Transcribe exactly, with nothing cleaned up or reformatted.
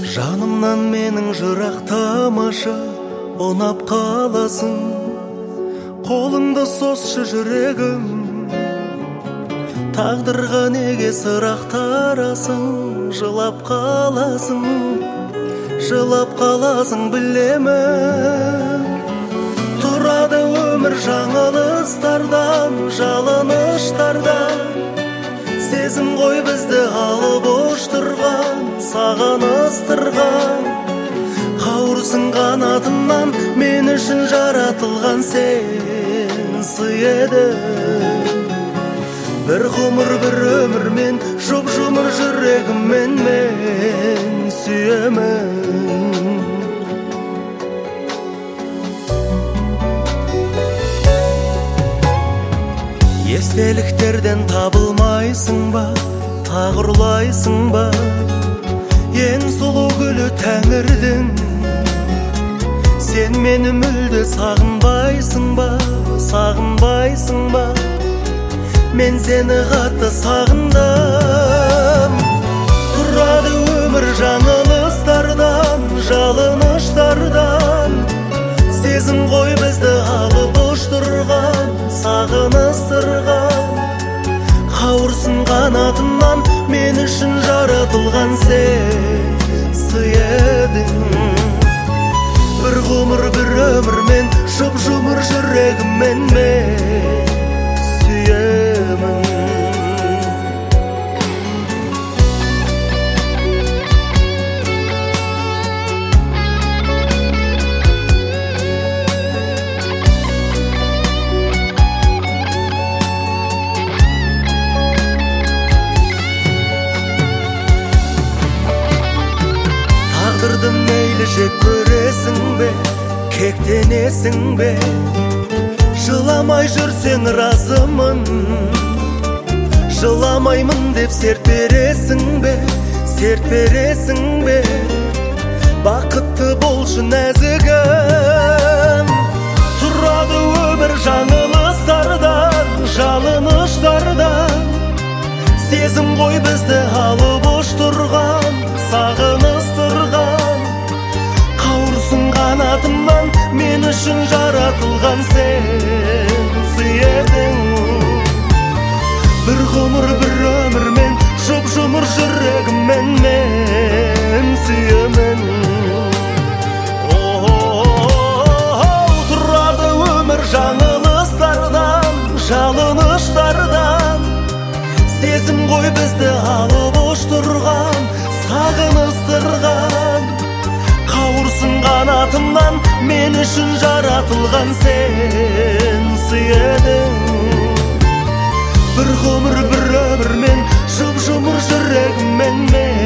Жанымнан менің жырақтамашы, ұнап қаласың. Қолыңды сосшы жүрегім, тағдырға неге сырақтарасың? Жылап қаласың, жылап қаласың білемін. Тұрады өмір жаңылыстардан, жалыныштардан. Сезім ғой бізді алып ұштырған, саған ыстырған. Қауырсың қанатымнан, мен үшін жаратылған сен сый едің. Бір ғұмыр бір өмірмен, жұп-жұмыр жүрегіммен мен сүйемін. Естеліктерден табылмайсың ба, тағы ұрлайсың ба? Ең сұлу гүлі тәңірдің, сен мені мүлде сағынбайсың ба, сағынбайсың ба? Мен сені қатты сағындым. Тұрады өмір жаңылыстардан, жалыныштардан. Сезім ғой бізді алып ұштырған, саған ыстырған. Қауырсың қанатымнан, мен үшін жаратылған сен сый едің. Бір ғұмыр бір өмірмен, жұп-жұмыр жүрегіммен мен сүйемін. Тағдырды мейлі жек көресің бе, кектенесің бе? Жыламай жүрсең разымын, жыламаймын деп серт бересің бе, серт бересің бе? Бақытты болшы нәзігім. Тұрады өмір жаңылыстардан, жалыныштардан. Сезім ғой бізді алып ұштырған, саған ыстырған. Қауырсың қанатымнан, мен үшін жаратылған сен сый едің. Бір ғұмыр бір өмірмен, жұп-жұмыр жүрегіммен мен сүйемін. Тұрады өмір жаңылыстардан, жалыныштардан. Сезім ғой бізді алып ұштырған, саған ыстырған. Қауырсың қанатымнан, мен үшін жаратылған сен сый едің. Бір ғұмыр бір өмірмен, жұп-жұмыр жүрегіммен мен